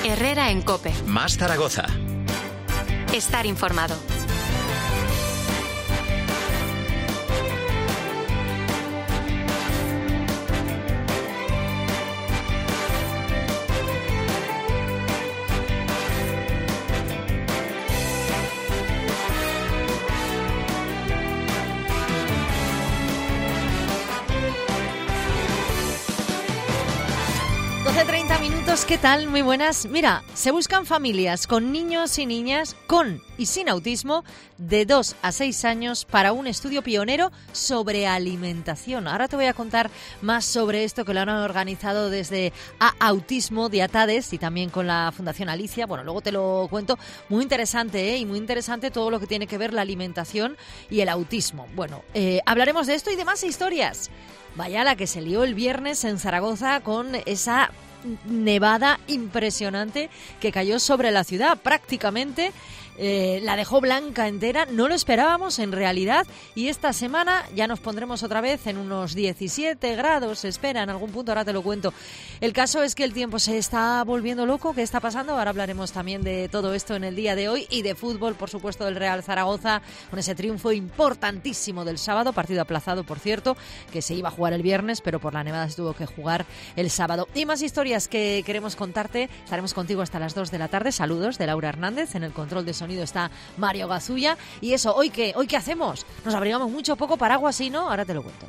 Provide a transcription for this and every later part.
Herrera en COPE. Más Zaragoza. Estar informado. ¿Qué tal? Muy buenas. Mira, se buscan familias con niños y niñas con y sin autismo de 2 a 6 años para un estudio pionero sobre alimentación. Ahora te voy a contar más sobre esto, que lo han organizado desde Autismo de Atades y también con la Fundación Alicia. Bueno, luego te lo cuento. Muy interesante, ¿eh? Y muy interesante todo lo que tiene que ver la alimentación y el autismo. Bueno, hablaremos de esto y de más historias. Vaya la que se lió el viernes en Zaragoza con esa nevada impresionante que cayó sobre la ciudad. Prácticamente la dejó blanca entera. No lo esperábamos en realidad, y esta semana ya nos pondremos otra vez en unos 17 grados, se espera en algún punto, ahora te lo cuento. El caso es que el tiempo se está volviendo loco. ¿Qué está pasando? Ahora hablaremos también de todo esto en el día de hoy y de fútbol, por supuesto, del Real Zaragoza, con ese triunfo importantísimo del sábado, partido aplazado, por cierto, que se iba a jugar el viernes, pero por la nevada se tuvo que jugar el sábado. Y más historias que queremos contarte. Estaremos contigo hasta las 2 de la tarde. Saludos de Laura Hernández. En el control de sonido está Mario Gazulla. Y eso, ¿hoy qué hacemos? ¿Nos abrigamos mucho, poco, paraguas, sí, no? Ahora te lo cuento.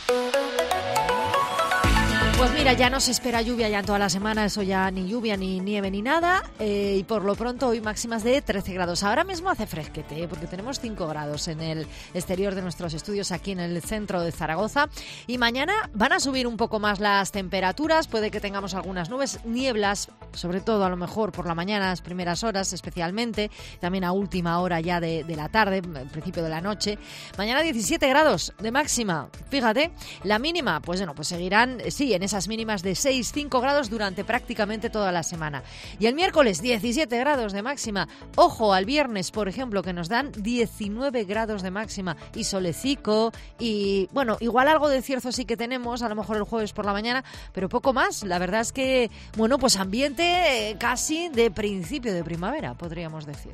Pues mira, ya no se espera lluvia ya en toda la semana, eso ya ni lluvia, ni nieve, ni nada, y por lo pronto hoy máximas de 13 grados. Ahora mismo hace fresquete, porque tenemos 5 grados en el exterior de nuestros estudios aquí en el centro de Zaragoza, y mañana van a subir un poco más las temperaturas, puede que tengamos algunas nubes, nieblas, sobre todo a lo mejor por la mañana, las primeras horas especialmente, también a última hora ya de la tarde, principio de la noche. Mañana 17 grados de máxima, fíjate, la mínima, pues bueno, pues seguirán, sí, en esas mínimas de 6-5 grados durante prácticamente toda la semana. Y el miércoles 17 grados de máxima. Ojo al viernes, por ejemplo, que nos dan 19 grados de máxima y solecico, y bueno, igual algo de cierzo sí que tenemos, a lo mejor el jueves por la mañana, pero poco más. La verdad es que, bueno, pues ambiente casi de principio de primavera, podríamos decir.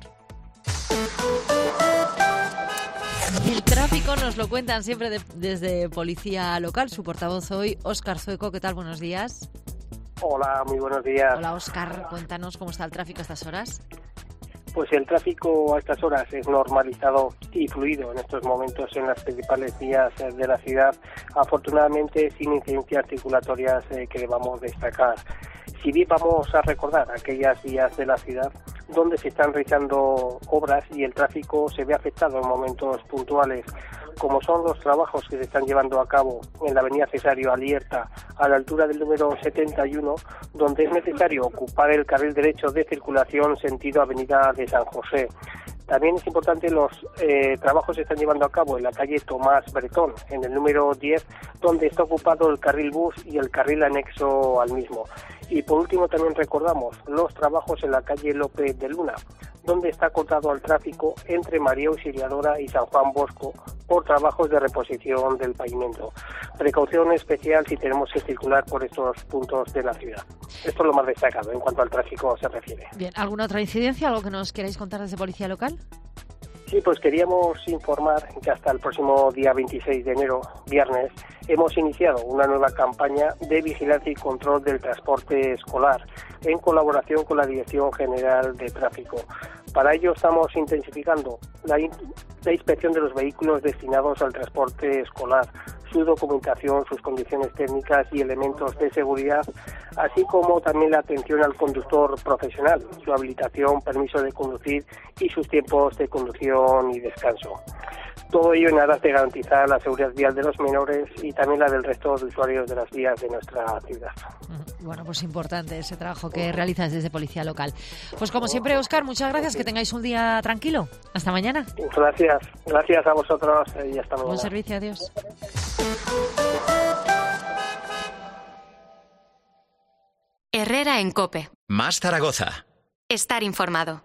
El tráfico nos lo cuentan siempre desde Policía Local. Su portavoz hoy, Óscar Zueco. ¿Qué tal? Buenos días. Hola, muy buenos días. Hola, Óscar. Cuéntanos cómo está el tráfico a estas horas. Pues el tráfico a estas horas es normalizado y fluido en estos momentos en las principales vías de la ciudad, afortunadamente sin incidencias circulatorias que debamos destacar. Si bien vamos a recordar aquellas vías de la ciudad donde se están realizando obras y el tráfico se ve afectado en momentos puntuales, como son los trabajos que se están llevando a cabo en la avenida Cesario Alierta, a la altura del número 71, donde es necesario ocupar el carril derecho de circulación sentido avenida de San José. También es importante, los trabajos se están llevando a cabo en la calle Tomás Bretón, en el número 10, donde está ocupado el carril bus y el carril anexo al mismo. Y por último también recordamos los trabajos en la calle López de Luna, donde está cortado al tráfico entre María Auxiliadora y San Juan Bosco por trabajos de reposición del pavimento. Precaución especial si tenemos que circular por estos puntos de la ciudad. Esto es lo más destacado en cuanto al tráfico se refiere. Bien, ¿alguna otra incidencia, algo que nos queráis contar desde Policía Local? Sí, pues queríamos informar que hasta el próximo día 26 de enero, viernes, hemos iniciado una nueva campaña de vigilancia y control del transporte escolar en colaboración con la Dirección General de Tráfico. Para ello estamos intensificando la inspección de los vehículos destinados al transporte escolar, su documentación, sus condiciones técnicas y elementos de seguridad, así como también la atención al conductor profesional, su habilitación, permiso de conducir y sus tiempos de conducción y descanso. Todo ello en aras de garantizar la seguridad vial de los menores y también la del resto de usuarios de las vías de nuestra ciudad. Bueno, pues importante ese trabajo que realizas desde Policía Local. Pues como siempre, Óscar, muchas gracias, que tengáis un día tranquilo. Hasta mañana. Gracias a vosotros y hasta luego. Buen servicio, adiós. Herrera en COPE. Más Zaragoza. Estar informado.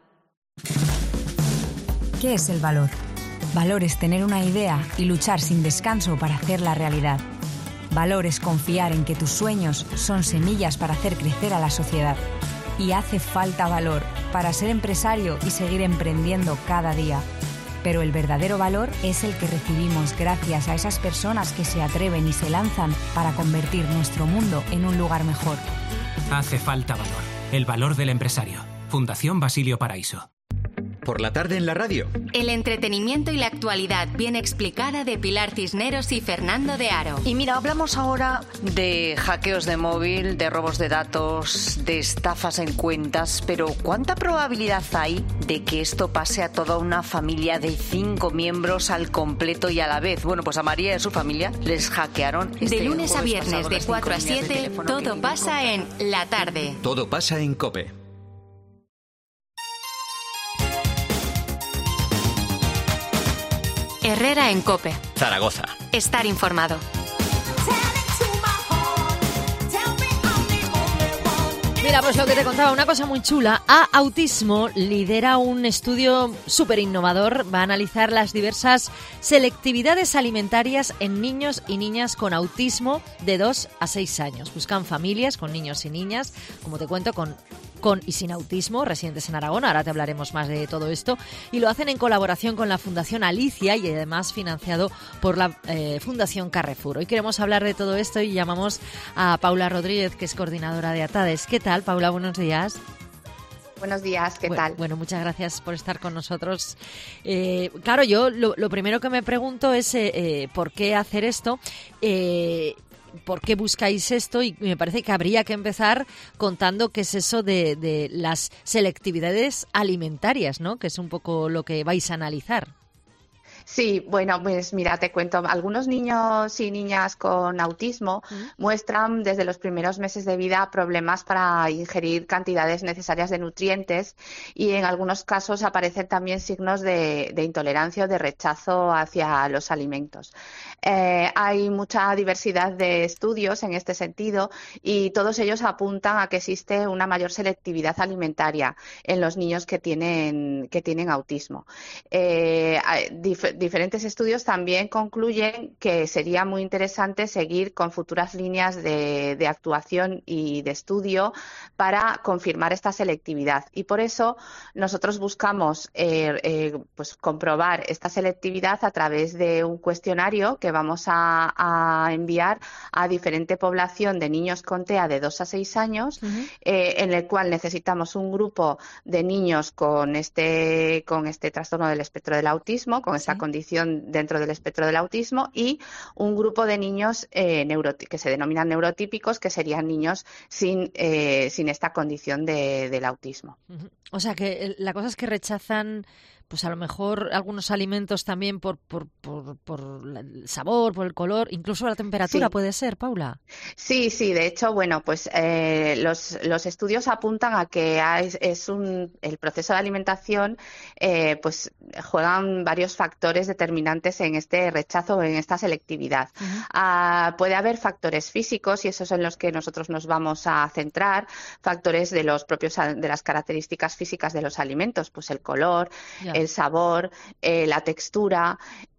¿Qué es el valor? Valor es tener una idea y luchar sin descanso para hacerla realidad. Valor es confiar en que tus sueños son semillas para hacer crecer a la sociedad. Y hace falta valor para ser empresario y seguir emprendiendo cada día. Pero el verdadero valor es el que recibimos gracias a esas personas que se atreven y se lanzan para convertir nuestro mundo en un lugar mejor. Hace falta valor. El valor del empresario. Fundación Basilio Paraíso. Por la tarde en la radio. El entretenimiento y la actualidad bien explicada de Pilar Cisneros y Fernando de Aro. Y mira, hablamos ahora de hackeos de móvil, de robos de datos, de estafas en cuentas, pero ¿cuánta probabilidad hay de que esto pase a toda una familia de 5 miembros al completo y a la vez? Bueno, pues a María y a su familia les hackearon de lunes a viernes de 4 a 7, todo pasa en La Tarde. Todo pasa en COPE. Herrera en COPE. Zaragoza. Estar informado. Mira, pues lo que te contaba, una cosa muy chula. Autismo lidera un estudio súper innovador. Va a analizar las diversas selectividades alimentarias en niños y niñas con autismo de 2 a 6 años. Buscan familias con niños y niñas, como te cuento, con y sin autismo, residentes en Aragón. Ahora te hablaremos más de todo esto. Y lo hacen en colaboración con la Fundación Alicia y además financiado por la Fundación Carrefour. Hoy queremos hablar de todo esto y llamamos a Paula Rodríguez, que es coordinadora de ATADES. ¿Qué tal, Paula? Buenos días. Buenos días, ¿qué tal? Bueno, muchas gracias por estar con nosotros. Claro, yo lo primero que me pregunto es ¿por qué hacer esto? ¿Por qué buscáis esto? Y me parece que habría que empezar contando qué es eso de las selectividades alimentarias, ¿no? Que es un poco lo que vais a analizar. Sí, bueno, pues mira, te cuento, algunos niños y niñas con autismo muestran desde los primeros meses de vida problemas para ingerir cantidades necesarias de nutrientes y en algunos casos aparecen también signos de intolerancia o de rechazo hacia los alimentos. Hay mucha diversidad de estudios en este sentido y todos ellos apuntan a que existe una mayor selectividad alimentaria en los niños que tienen autismo. Diferentes estudios también concluyen que sería muy interesante seguir con futuras líneas de actuación y de estudio para confirmar esta selectividad. Y por eso nosotros buscamos pues comprobar esta selectividad a través de un cuestionario que vamos a enviar a diferente población de niños con TEA de 2 a 6 años, en el cual necesitamos un grupo de niños con este trastorno del espectro del autismo, con esta condición dentro del espectro del autismo, y un grupo de niños que se denominan neurotípicos, que serían niños sin esta condición del autismo. O sea que la cosa es que rechazan, pues a lo mejor algunos alimentos también por el sabor, por el color, incluso la temperatura, puede ser, Paula. Sí, de hecho, bueno, pues los estudios apuntan a que el proceso de alimentación, pues juegan varios factores determinantes en este rechazo, en esta selectividad. Puede haber factores físicos y esos son los que nosotros nos vamos a centrar, factores de las características físicas de los alimentos, pues el color, el sabor, la textura.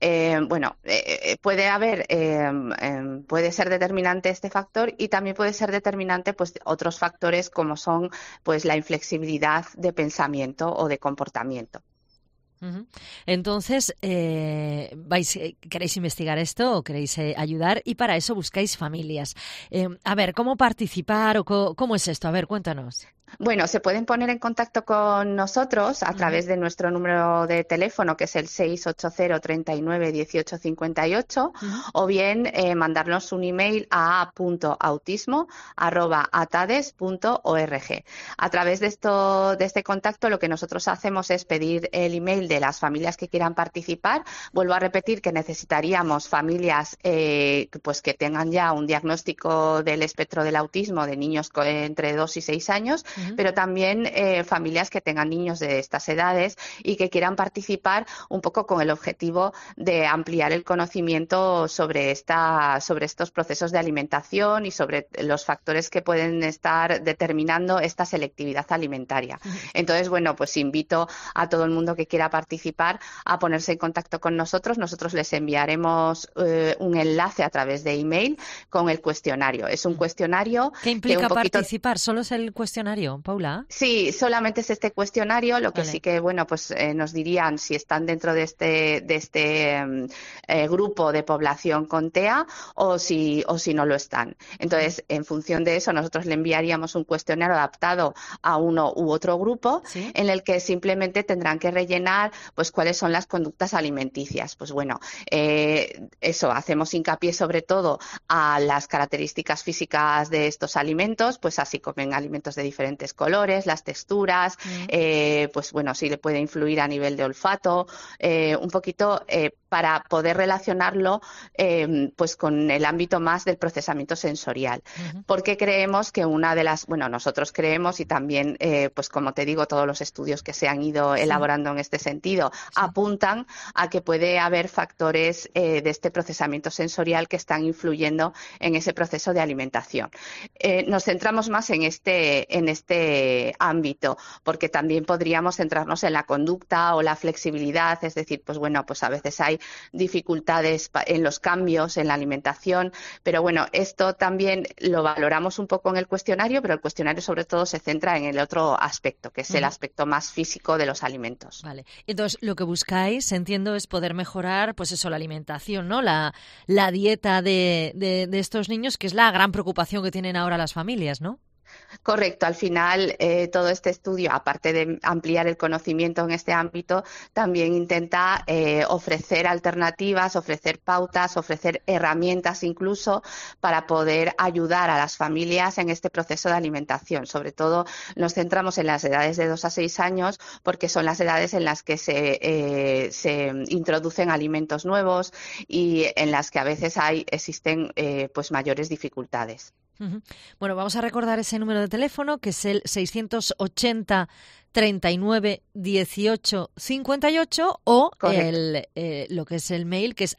Puede ser determinante este factor y también puede ser determinante pues otros factores como son pues la inflexibilidad de pensamiento o de comportamiento. Entonces, ¿queréis investigar esto o queréis ayudar? Y para eso buscáis familias. A ver, ¿cómo participar o cómo es esto? A ver, cuéntanos. Bueno, se pueden poner en contacto con nosotros a través de nuestro número de teléfono, que es el 680 39 18 58, o bien mandarnos un email a a.autismo@atades.org. A través de este contacto, lo que nosotros hacemos es pedir el email de las familias que quieran participar. Vuelvo a repetir que necesitaríamos familias pues que tengan ya un diagnóstico del espectro del autismo de niños entre 2 y 6 años, pero también familias que tengan niños de estas edades y que quieran participar un poco con el objetivo de ampliar el conocimiento sobre estos procesos de alimentación y sobre los factores que pueden estar determinando esta selectividad alimentaria. Entonces, bueno, pues invito a todo el mundo que quiera participar a ponerse en contacto con nosotros. Nosotros les enviaremos un enlace a través de email con el cuestionario. Es un cuestionario. ¿Qué implica participar? ¿Solo es el cuestionario? cuestionario, Paula? Sí, solamente es este cuestionario, lo que vale. sí que, bueno, pues nos dirían si están dentro de este grupo de población con TEA o si no lo están. Entonces, en función de eso, nosotros le enviaríamos un cuestionario adaptado a uno u otro grupo, ¿sí? En el que simplemente tendrán que rellenar pues cuáles son las conductas alimenticias. Pues bueno, eso, hacemos hincapié sobre todo a las características físicas de estos alimentos, pues así comen alimentos de diferentes colores, las texturas, pues bueno, sí le puede influir a nivel de olfato, un poquito para poder relacionarlo pues con el ámbito más del procesamiento sensorial. Porque creemos que una de las, bueno, nosotros creemos y también, pues como te digo, todos los estudios que se han ido elaborando en este sentido apuntan a que puede haber factores de este procesamiento sensorial que están influyendo en ese proceso de alimentación. Nos centramos más en este ámbito, porque también podríamos centrarnos en la conducta o la flexibilidad, es decir, pues bueno, pues a veces hay dificultades en los cambios en la alimentación, pero bueno, esto también lo valoramos un poco en el cuestionario, pero el cuestionario sobre todo se centra en el otro aspecto, que es el aspecto más físico de los alimentos. Vale. Entonces, lo que buscáis, entiendo, es poder mejorar, pues eso, la alimentación, ¿no? La dieta de estos niños, que es la gran preocupación que tienen ahora las familias, ¿no? Correcto, al final todo este estudio, aparte de ampliar el conocimiento en este ámbito, también intenta ofrecer alternativas, ofrecer pautas, ofrecer herramientas incluso para poder ayudar a las familias en este proceso de alimentación. Sobre todo nos centramos en las edades de 2 a 6 años porque son las edades en las que se introducen alimentos nuevos y en las que a veces existen pues mayores dificultades. Bueno, vamos a recordar ese número de teléfono, que es el 680 39 18 58 o lo que es el mail, que es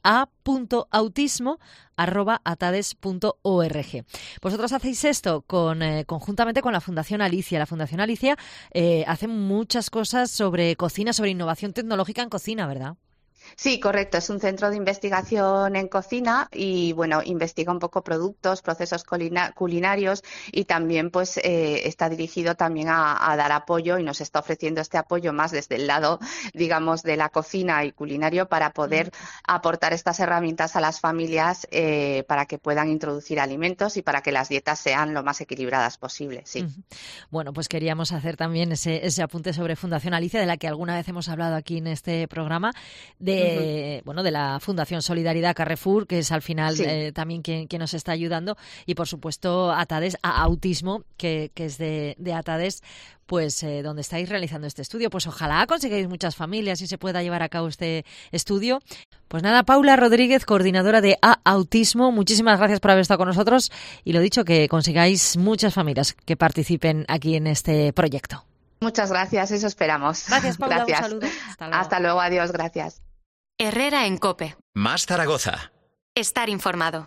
a.autismo@atades.org. Vosotros hacéis esto conjuntamente con la Fundación Alicia. La Fundación Alicia hace muchas cosas sobre cocina, sobre innovación tecnológica en cocina, ¿verdad? Sí, correcto. Es un centro de investigación en cocina y, bueno, investiga un poco productos, procesos culinarios y también, pues, está dirigido también a dar apoyo y nos está ofreciendo este apoyo más desde el lado, digamos, de la cocina y culinario para poder aportar estas herramientas a las familias para que puedan introducir alimentos y para que las dietas sean lo más equilibradas posible, sí. Bueno, pues queríamos hacer también ese apunte sobre Fundación Alicia, de la que alguna vez hemos hablado aquí en este programa, de la Fundación Solidaridad Carrefour, que es al final también quien nos está ayudando, y por supuesto Atades, a Autismo, que es de Atades, pues donde estáis realizando este estudio. Pues ojalá consigáis muchas familias y se pueda llevar a cabo este estudio. Pues nada, Paula Rodríguez, coordinadora de Autismo, muchísimas gracias por haber estado con nosotros y lo dicho, que consigáis muchas familias que participen aquí en este proyecto. Muchas gracias, eso esperamos. Gracias, Paula, gracias. Un saludo. Hasta luego, adiós, gracias. Herrera en COPE. Más Zaragoza. Estar informado.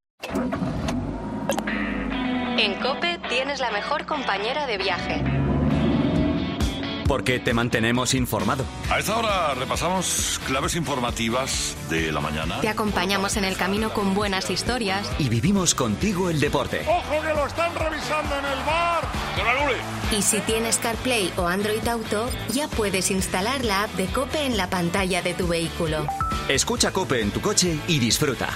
En COPE tienes la mejor compañera de viaje. Porque te mantenemos informado. A esta hora repasamos claves informativas de la mañana. Te acompañamos en el camino con buenas historias. Y vivimos contigo el deporte. ¡Ojo que lo están revisando en el bar! ¡Que lo anule! Y si tienes CarPlay o Android Auto, ya puedes instalar la app de COPE en la pantalla de tu vehículo. Escucha COPE en tu coche y disfruta.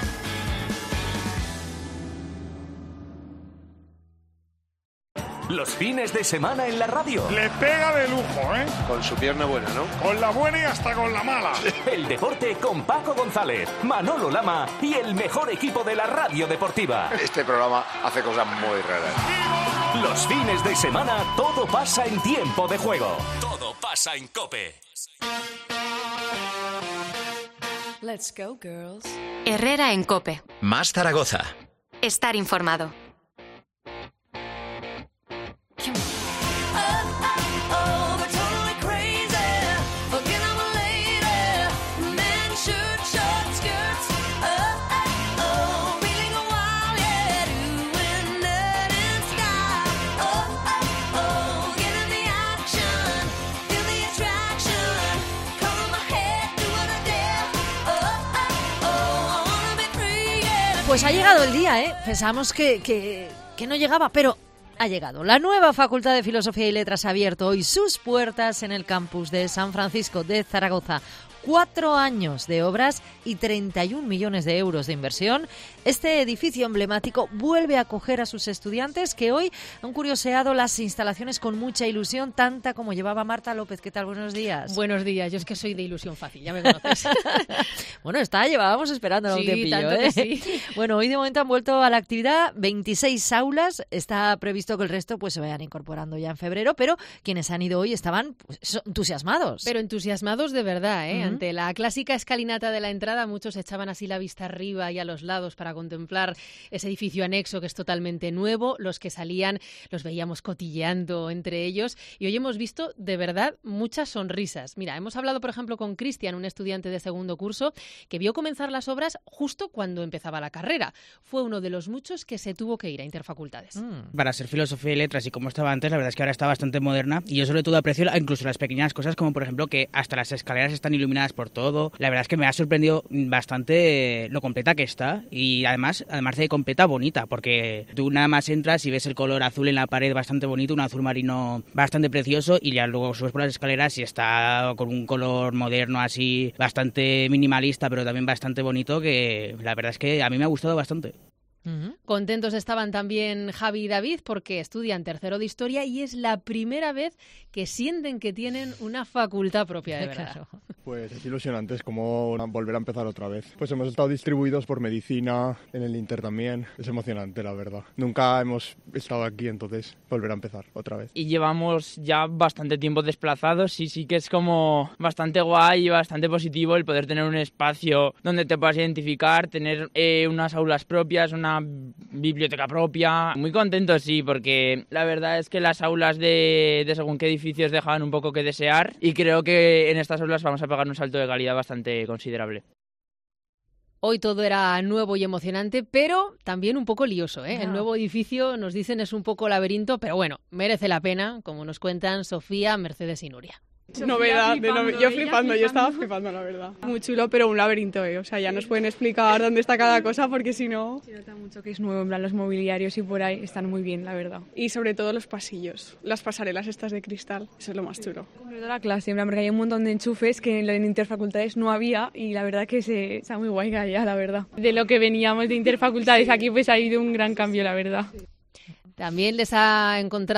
Los fines de semana en la radio. Le pega de lujo, ¿eh? Con su pierna buena, ¿no? Con la buena y hasta con la mala. El deporte con Paco González, Manolo Lama y el mejor equipo de la radio deportiva. Este programa hace cosas muy raras. Los fines de semana todo pasa en tiempo de juego. Todo pasa en COPE. Let's go, girls. Herrera en COPE. Más Zaragoza. Estar informado. Pues ha llegado el día, ¿eh? Pensábamos que no llegaba, pero Ha llegado. La nueva Facultad de Filosofía y Letras ha abierto hoy sus puertas en el campus de San Francisco de Zaragoza. 4 años de obras y 31 millones de euros de inversión. Este edificio emblemático vuelve a acoger a sus estudiantes que hoy han curioseado las instalaciones con mucha ilusión, tanta como llevaba Marta López. ¿Qué tal? Buenos días. Buenos días. Yo es que soy de ilusión fácil, ya me conoces. Bueno, llevábamos esperando un tiempillo, tanto que sí. Bueno, hoy de momento han vuelto a la actividad 26 aulas. Está previsto que el resto pues se vayan incorporando ya en febrero, pero quienes han ido hoy estaban pues, entusiasmados. Pero entusiasmados de verdad, ¿eh? Ante la clásica escalinata de la entrada, muchos echaban así la vista arriba y a los lados para contemplar ese edificio anexo que es totalmente nuevo. Los que salían los veíamos cotilleando entre ellos y hoy hemos visto de verdad muchas sonrisas. Mira, hemos hablado por ejemplo con Cristian, un estudiante de segundo curso que vio comenzar las obras justo cuando empezaba la carrera. Fue uno de los muchos que se tuvo que ir a Interfacultades. Para ser filosofía y letras y como estaba antes, la verdad es que ahora está bastante moderna y yo sobre todo aprecio incluso las pequeñas cosas como por ejemplo que hasta las escaleras están iluminadas por todo. La verdad es que me ha sorprendido bastante lo completa que está y además de completa, bonita, porque tú nada más entras y ves el color azul en la pared bastante bonito, un azul marino bastante precioso y ya luego subes por las escaleras y está con un color moderno así, bastante minimalista pero también bastante bonito, que la verdad es que a mí me ha gustado bastante. Contentos estaban también Javi y David porque estudian tercero de Historia y es la primera vez que sienten que tienen una facultad propia de verdad. Claro. Pues es ilusionante, es como volver a empezar otra vez. Pues hemos estado distribuidos por medicina, en el Inter también. Es emocionante, la verdad. Nunca hemos estado aquí, entonces volver a empezar otra vez. Y llevamos ya bastante tiempo desplazados y sí que es como bastante guay y bastante positivo el poder tener un espacio donde te puedas identificar, tener unas aulas propias, una biblioteca propia. Muy contentos, sí, porque la verdad es que las aulas de según qué edificios dejaban un poco que desear y creo que en estas aulas vamos a pegar un salto de calidad bastante considerable. Hoy todo era nuevo y emocionante, pero también un poco lioso, ¿eh? No. El nuevo edificio, nos dicen, es un poco laberinto, pero bueno, merece la pena, como nos cuentan Sofía, Mercedes y Nuria. Novedad, yo flipando, yo estaba flipando, la verdad. Muy chulo, pero un laberinto, o sea, ya nos pueden explicar dónde está cada cosa, porque si no... Se nota mucho que es nuevo, en plan los mobiliarios y por ahí están muy bien, la verdad. Y sobre todo los pasillos, las pasarelas estas de cristal, eso es lo más chulo. Completo la clase, en plan, porque hay un montón de enchufes que en Interfacultades no había y la verdad que está muy guay allá, la verdad. De lo que veníamos de Interfacultades aquí, pues ha habido un gran cambio, la verdad. También les ha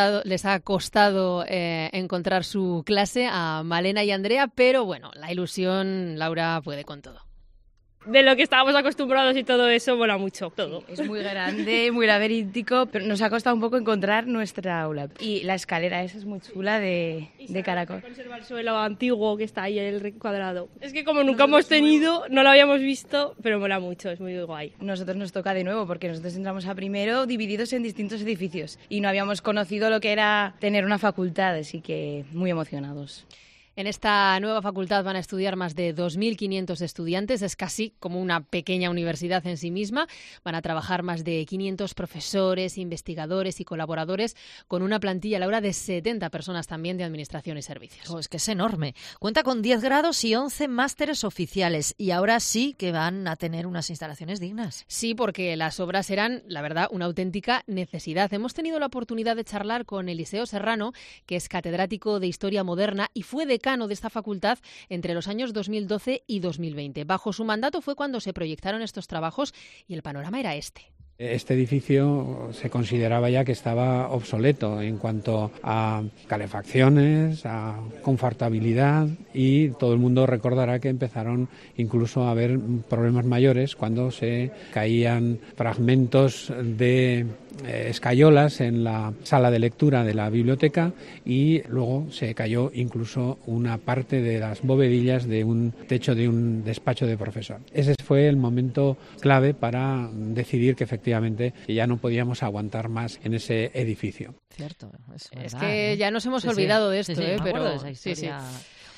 costado encontrar su clase a Malena y Andrea, pero bueno, la ilusión, Laura, puede con todo. De lo que estábamos acostumbrados y todo eso, mola mucho, todo. Sí, es muy grande, muy laberíntico, pero nos ha costado un poco encontrar nuestra aula. Y la escalera esa es muy chula de caracol. Conserva el suelo antiguo que está ahí, el cuadrado. Es que como nunca hemos tenido, no lo habíamos visto, pero mola mucho, es muy guay. Nosotros nos toca de nuevo, porque nosotros entramos a primero divididos en distintos edificios y no habíamos conocido lo que era tener una facultad, así que muy emocionados. En esta nueva facultad van a estudiar más de 2.500 estudiantes, es casi como una pequeña universidad en sí misma. Van a trabajar más de 500 profesores, investigadores y colaboradores con una plantilla, Laura, de 70 personas también de administración y servicios. Oh, es que es enorme. Cuenta con 10 grados y 11 másteres oficiales y ahora sí que van a tener unas instalaciones dignas. Sí, porque las obras eran, la verdad, una auténtica necesidad. Hemos tenido la oportunidad de charlar con Eliseo Serrano, que es catedrático de Historia Moderna y fue decano de esta facultad entre los años 2012 y 2020. Bajo su mandato fue cuando se proyectaron estos trabajos y el panorama era este. Este edificio se consideraba ya que estaba obsoleto en cuanto a calefacciones, a confortabilidad y todo el mundo recordará que empezaron incluso a haber problemas mayores cuando se caían fragmentos de escayolas en la sala de lectura de la biblioteca y luego se cayó incluso una parte de las bovedillas de un techo de un despacho de profesor. Ese fue el momento clave para decidir que efectivamente ya no podíamos aguantar más en ese edificio. Cierto, es que ya nos hemos olvidado de esto, pero sí.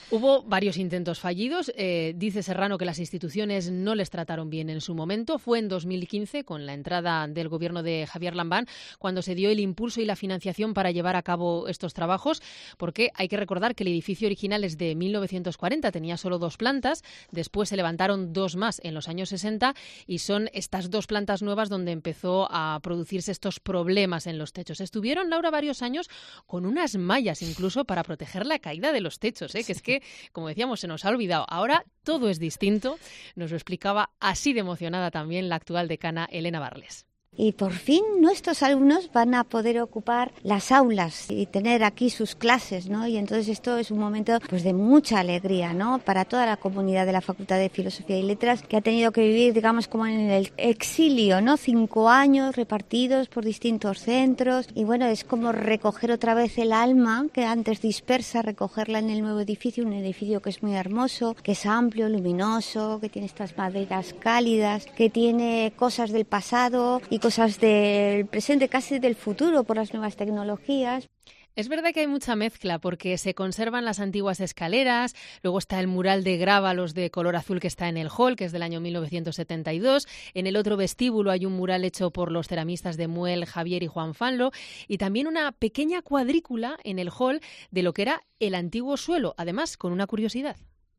Hubo varios intentos fallidos. Dice Serrano que las instituciones no les trataron bien en su momento. Fue en 2015, con la entrada del gobierno de Javier Lambán, cuando se dio el impulso y la financiación para llevar a cabo estos trabajos, porque hay que recordar que el edificio original es de 1940, tenía solo 2 plantas, después se levantaron 2 más en los años 60 y son estas 2 plantas nuevas donde empezó a producirse estos problemas en los techos. Estuvieron, Laura, varios años con unas mallas incluso para proteger la caída de los techos, que es que, como decíamos, se nos ha olvidado. Ahora todo es distinto. Nos lo explicaba así de emocionada también la actual decana Elena Barles. Y por fin nuestros alumnos van a poder ocupar las aulas y tener aquí sus clases, ¿no? Y entonces esto es un momento pues de mucha alegría, ¿no? Para toda la comunidad de la Facultad de Filosofía y Letras, que ha tenido que vivir, digamos, como en el exilio, ¿no? 5 años repartidos por distintos centros. Y bueno, es como recoger otra vez el alma, que antes dispersa, recogerla en el nuevo edificio, un edificio que es muy hermoso, que es amplio, luminoso, que tiene estas maderas cálidas, que tiene cosas del pasado y cosas del presente, casi del futuro, por las nuevas tecnologías. Es verdad que hay mucha mezcla porque se conservan las antiguas escaleras, luego está el mural de grábalos de color azul que está en el hall, que es del año 1972. En el otro vestíbulo hay un mural hecho por los ceramistas de Muel, Javier y Juan Fanlo, y también una pequeña cuadrícula en el hall de lo que era el antiguo suelo, además con una curiosidad.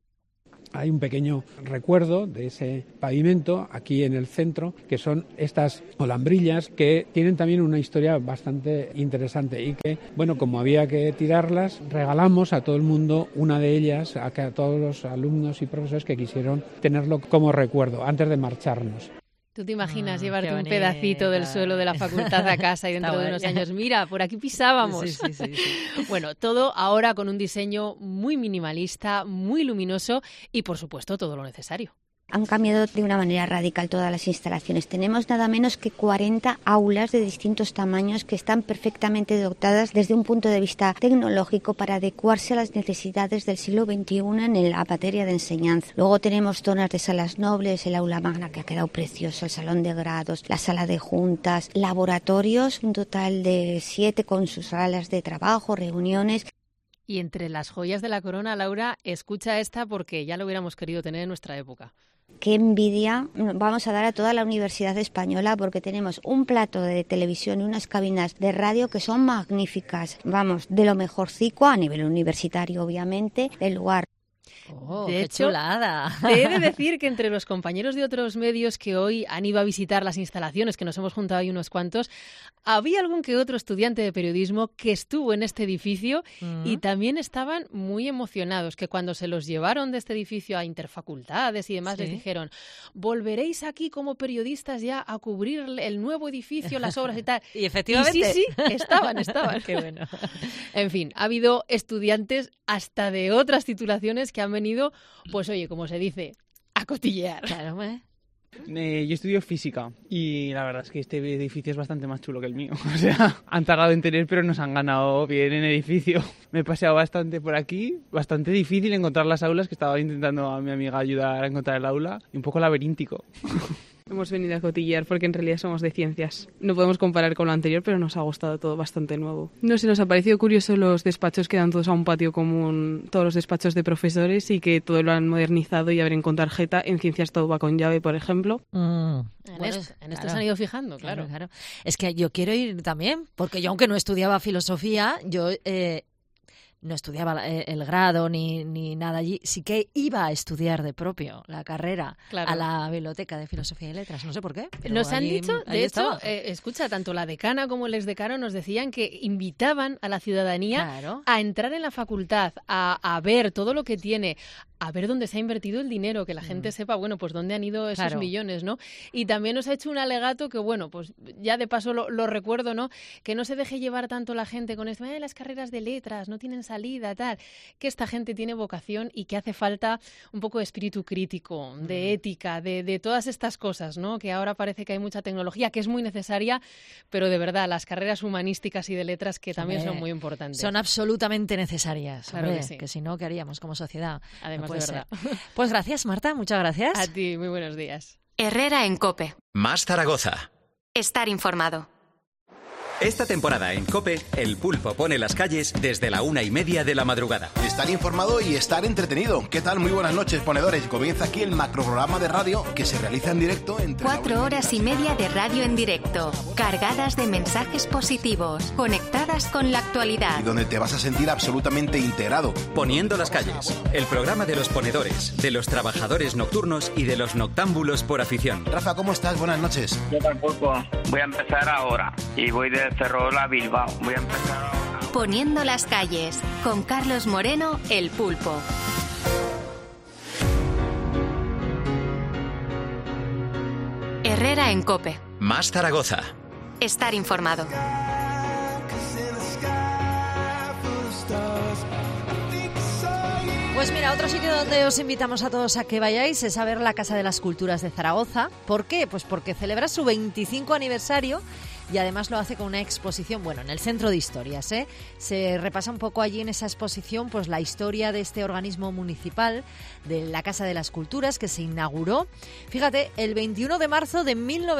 Hay un pequeño recuerdo de ese pavimento aquí en el centro, que son estas olambrillas que tienen también una historia bastante interesante y que, bueno, como había que tirarlas, regalamos a todo el mundo una de ellas, a todos los alumnos y profesores que quisieron tenerlo como recuerdo antes de marcharnos. ¿Tú te imaginas llevarte un pedacito del suelo de la facultad a casa y dentro de unos años, mira, por aquí pisábamos? Sí. Bueno, todo ahora con un diseño muy minimalista, muy luminoso y, por supuesto, todo lo necesario. Han cambiado de una manera radical todas las instalaciones. Tenemos nada menos que 40 aulas de distintos tamaños que están perfectamente dotadas desde un punto de vista tecnológico para adecuarse a las necesidades del siglo XXI en la materia de enseñanza. Luego tenemos zonas de salas nobles, el aula magna que ha quedado precioso, el salón de grados, la sala de juntas, laboratorios, un total de 7 con sus salas de trabajo, reuniones. Y entre las joyas de la corona, Laura, escucha esta porque ya lo hubiéramos querido tener en nuestra época. Qué envidia vamos a dar a toda la Universidad Española porque tenemos un plato de televisión y unas cabinas de radio que son magníficas. Vamos, de lo mejorcico a nivel universitario, obviamente, del lugar. Oh, de hecho, chulada. Te he de decir que entre los compañeros de otros medios que hoy han ido a visitar las instalaciones, que nos hemos juntado ahí unos cuantos, había algún que otro estudiante de periodismo que estuvo en este edificio y también estaban muy emocionados, que cuando se los llevaron de este edificio a interfacultades y demás les dijeron, volveréis aquí como periodistas ya a cubrir el nuevo edificio, las obras y tal. Y efectivamente. Y sí, estaban. Qué bueno. En fin, ha habido estudiantes hasta de otras titulaciones que han venido, pues oye, como se dice, a cotillear. Claro, Yo estudio física y la verdad es que este edificio es bastante más chulo que el mío. O sea, han tardado en tener, pero nos han ganado bien en edificio. Me he paseado bastante por aquí, bastante difícil encontrar las aulas, que estaba intentando a mi amiga ayudar a encontrar el aula, y un poco laberíntico. Hemos venido a cotillear porque en realidad somos de ciencias. No podemos comparar con lo anterior, pero nos ha gustado todo bastante nuevo. No sé, nos ha parecido curioso los despachos que dan todos a un patio común, todos los despachos de profesores, y que todo lo han modernizado y abren con tarjeta. En ciencias todo va con llave, por ejemplo. En esto se han ido fijando, claro. Es que yo quiero ir también, porque yo, aunque no estudiaba filosofía, yo no estudiaba el grado ni nada allí, sí que iba a estudiar de propio la carrera a la Biblioteca de Filosofía y Letras, no sé por qué. Pero nos han dicho, de hecho, estaba. Escucha, tanto la decana como el exdecano nos decían que invitaban a la ciudadanía a entrar en la facultad, a ver todo lo que tiene, a ver dónde se ha invertido el dinero, que la gente sepa, bueno, pues dónde han ido esos millones, ¿no? Y también nos ha hecho un alegato que, bueno, pues ya de paso lo recuerdo, ¿no? Que no se deje llevar tanto la gente con esto, las carreras de letras no tienen salida, tal, que esta gente tiene vocación y que hace falta un poco de espíritu crítico, de ética, de todas estas cosas, ¿no? Que ahora parece que hay mucha tecnología, que es muy necesaria, pero de verdad, las carreras humanísticas y de letras que también son muy importantes. Son absolutamente necesarias, claro que si no, ¿qué haríamos como sociedad? Además, no de verdad. Pues gracias, Marta, muchas gracias. A ti, muy buenos días. Herrera en COPE. Más Zaragoza. Estar informado. Esta temporada en COPE, El Pulpo pone las calles desde la 1:30 de la madrugada. Estar informado y estar entretenido. ¿Qué tal? Muy buenas noches, ponedores. Comienza aquí el macroprograma de radio que se realiza en directo entre 4 horas y media de radio en directo, cargadas de mensajes positivos, conectadas con la actualidad. y donde te vas a sentir absolutamente integrado. Poniendo las calles, el programa de los ponedores, de los trabajadores nocturnos y de los noctámbulos por afición. Rafa, ¿cómo estás? Buenas noches. ¿Qué tal, Pulpo? Voy a empezar ahora y voy de Ferrol a Bilbao. Voy a empezar ahora. Poniendo las calles, con Carlos Moreno, El Pulpo. Herrera en COPE. Más Zaragoza. Estar informado. Pues mira, otro sitio donde os invitamos a todos a que vayáis es a ver la Casa de las Culturas de Zaragoza. ¿Por qué? Pues porque celebra su 25 aniversario y además lo hace con una exposición, bueno, en el Centro de Historias, ¿eh? Se repasa un poco allí en esa exposición pues la historia de este organismo municipal, de la Casa de las Culturas, que se inauguró, fíjate, el 21 de marzo de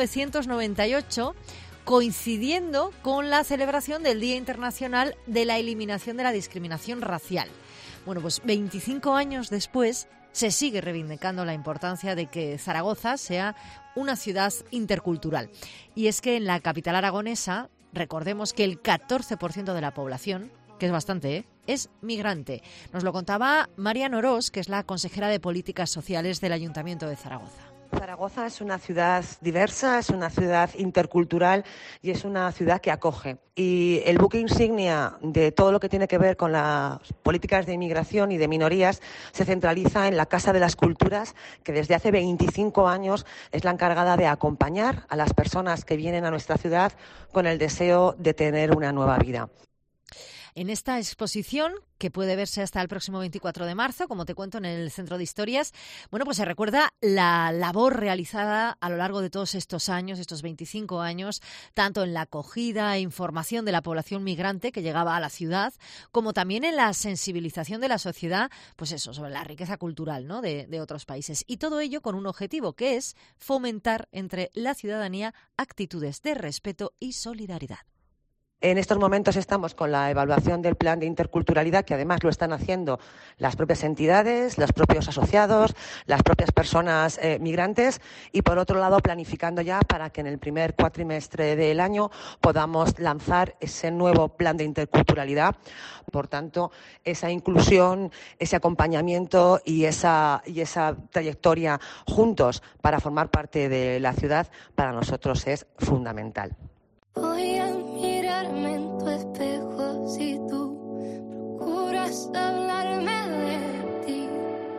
1998, coincidiendo con la celebración del Día Internacional de la Eliminación de la Discriminación Racial. Bueno, pues 25 años después se sigue reivindicando la importancia de que Zaragoza sea una ciudad intercultural. Y es que en la capital aragonesa, recordemos que el 14% de la población, que es bastante, es migrante. Nos lo contaba Marian Orós, que es la consejera de Políticas Sociales del Ayuntamiento de Zaragoza. Zaragoza es una ciudad diversa, es una ciudad intercultural y es una ciudad que acoge. Y el buque insignia de todo lo que tiene que ver con las políticas de inmigración y de minorías se centraliza en la Casa de las Culturas, que desde hace 25 años es la encargada de acompañar a las personas que vienen a nuestra ciudad con el deseo de tener una nueva vida. En esta exposición, que puede verse hasta el próximo 24 de marzo, como te cuento, en el Centro de Historias, bueno, pues se recuerda la labor realizada a lo largo de todos estos años, estos 25 años, tanto en la acogida e información de la población migrante que llegaba a la ciudad, como también en la sensibilización de la sociedad, pues eso, sobre la riqueza cultural, ¿no?, de otros países. Y todo ello con un objetivo, que es fomentar entre la ciudadanía actitudes de respeto y solidaridad. En estos momentos estamos con la evaluación del plan de interculturalidad, que además lo están haciendo las propias entidades, los propios asociados, las propias personas migrantes y, por otro lado, planificando ya para que en el primer cuatrimestre del año podamos lanzar ese nuevo plan de interculturalidad. Por tanto, esa inclusión, ese acompañamiento y esa trayectoria juntos para formar parte de la ciudad para nosotros es fundamental. Voy a mirarme en tu espejo si tú procuras hablarme de ti.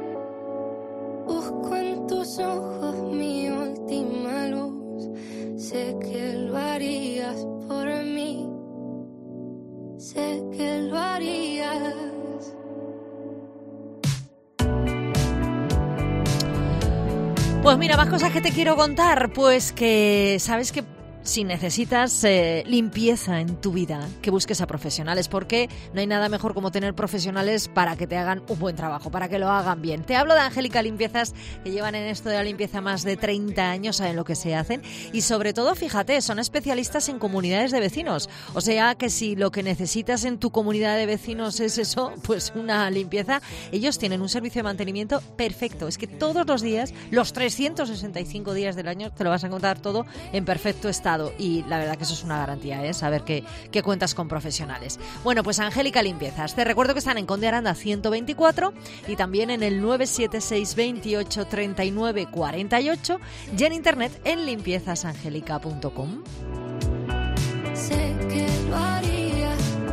Busco en tus ojos mi última luz. Sé que lo harías por mí. Sé que lo harías. Pues mira, más cosas que te quiero contar. Pues que sabes que si necesitas limpieza en tu vida, que busques a profesionales, porque no hay nada mejor como tener profesionales para que te hagan un buen trabajo, para que lo hagan bien. Te hablo de Angélica Limpiezas, que llevan en esto de la limpieza más de 30 años, saben lo que se hacen y sobre todo, fíjate, son especialistas en comunidades de vecinos. O sea que si lo que necesitas en tu comunidad de vecinos es eso, pues una limpieza, ellos tienen un servicio de mantenimiento perfecto. Es que todos los días, los 365 días del año, te lo vas a encontrar todo en perfecto estado. Y la verdad que eso es una garantía, ¿eh? Saber que cuentas con profesionales. Bueno, pues Angélica Limpiezas. Te recuerdo que están en Conde Aranda 124 y también en el 976 28 39 48 y en internet en limpiezasangelica.com. Sé que lo haría.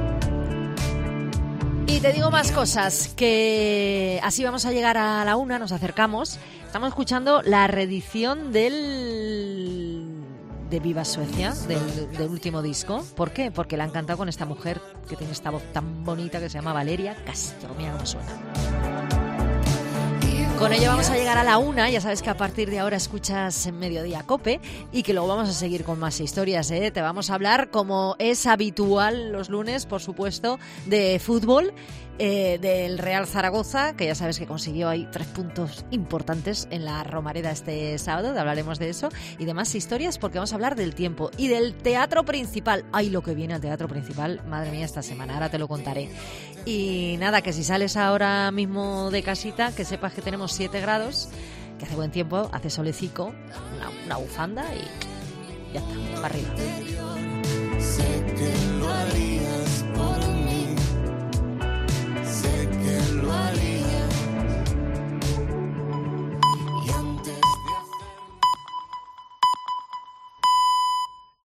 Y te digo más cosas, que así vamos a llegar a la 1, nos acercamos. Estamos escuchando la reedición de Viva Suecia, del último disco. ¿Por qué? Porque la han cantado con esta mujer que tiene esta voz tan bonita que se llama Valeria Castro. Mira cómo suena. Con ello vamos a llegar a la 1. Ya sabes que a partir de ahora escuchas en Mediodía Cope y que luego vamos a seguir con más historias, ¿eh? Te vamos a hablar, como es habitual los lunes, por supuesto, de fútbol, del Real Zaragoza, que ya sabes que consiguió ahí 3 puntos importantes en la Romareda este sábado. Hablaremos de eso y de más historias, porque vamos a hablar del tiempo y del Teatro Principal. Ay, lo que viene al Teatro Principal, madre mía, esta semana, ahora te lo contaré. Y nada, que si sales ahora mismo de casita, que sepas que tenemos 7 grados, que hace buen tiempo, hace solecico, una bufanda y ya está, para arriba.